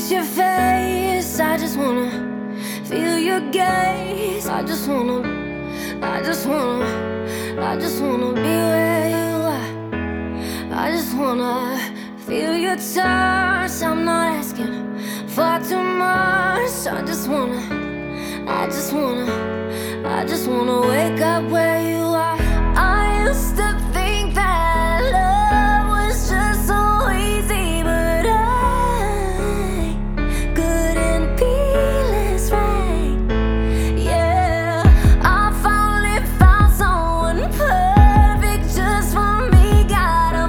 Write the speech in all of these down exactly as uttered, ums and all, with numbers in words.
touch your face. I just wanna feel your gaze. I just wanna, I just wanna, I just wanna be where you are. I just wanna feel your touch. I'm not asking for too much. I just wanna, I just wanna, I just wanna wake up where you are. I used to think that love was just so easy, but I couldn't be less right. Yeah, I finally found someone perfect just for me. Gotta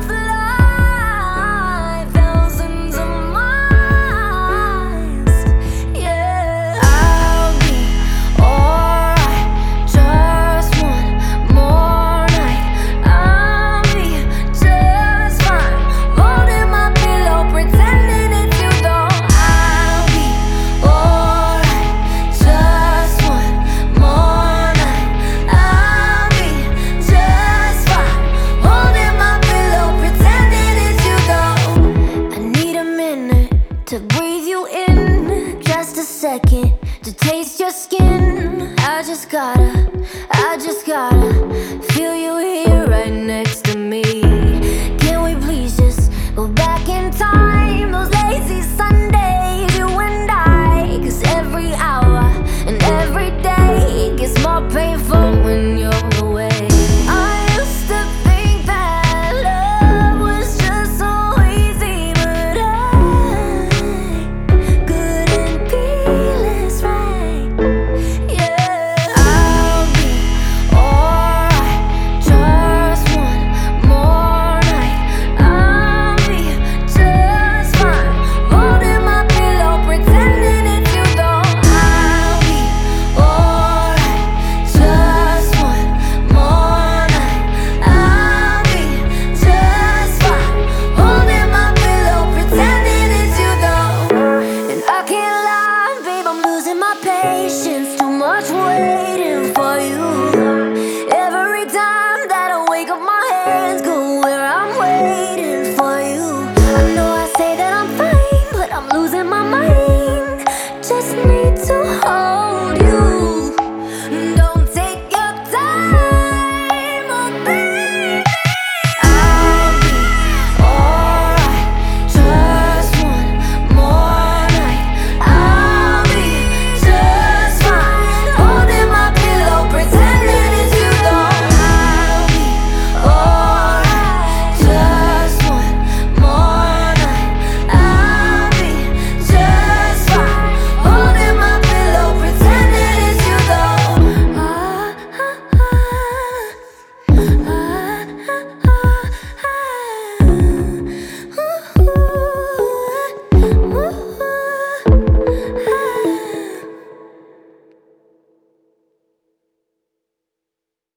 fly thousands of miles. Yeah, I'll be alright. Just one more night. I'll be just fine. Holding my pillow, pretending it's you though. I'll be alright. Just one more night. I'll be just fine. Holding my pillow, pretending it's you though. I need a minute to breathe you in, just a second to taste your skin. I just gotta, I just gotta feel you here right next to me.